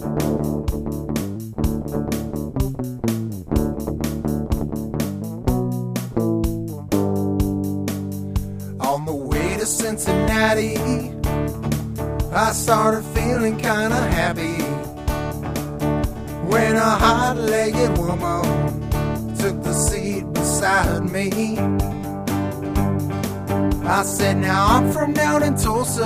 On the way to Cincinnati, I started feeling kinda happy when a hot-legged woman took the seat beside me. I said, now I'm from down in Tulsa,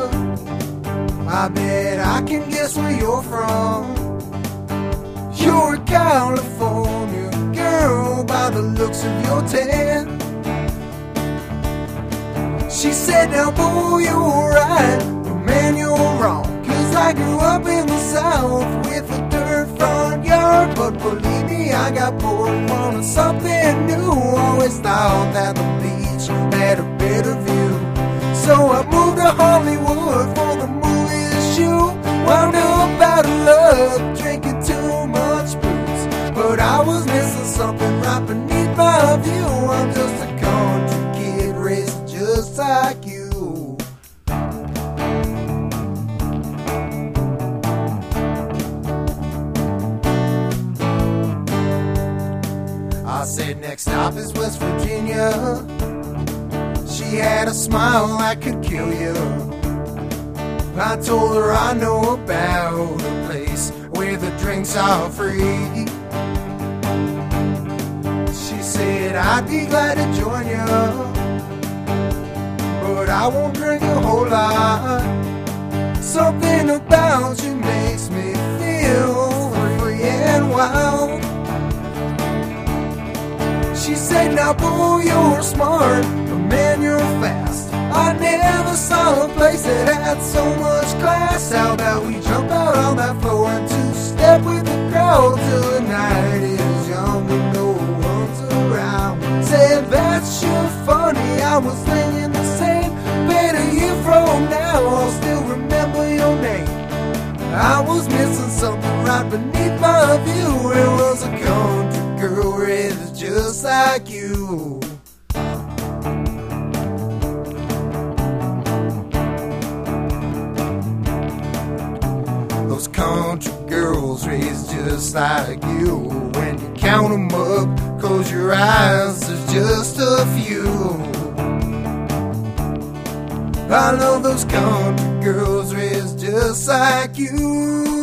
I bet I can guess where you're from. You're a California girl by the looks of your tan. She said, now boy, you're right, but man, you're wrong, 'cause I grew up in the South with a dirt front yard. But believe me, I got bored wanting something new. Always thought that the beach had a better view, so I moved to Hollywood for the movie shoot. Wound up out of love, drinking too much booze, but I was missing something right beneath my view. I'm just a country kid raised just like you. I said, next stop is West Virginia. She had a smile that could kill you. I told her I know about a place where the drinks are free. She said, I'd be glad to join you, but I won't drink a whole lot. Something about you makes me feel free and wild. She said, now boy, you're smart, but man, you're fast. I never saw a place that had so much class. How about we jump out on that floor and two-step with the crowd till the night is young and no one's around. Said, that's sure funny, I was thinking the same. Bet a year from now I'll still remember your name. I was missing something right beneath my view. It was a country girl raised just like you. Those country girls raised just like you. When you count them up, close your eyes, there's just a few. I love those country girls raised just like you.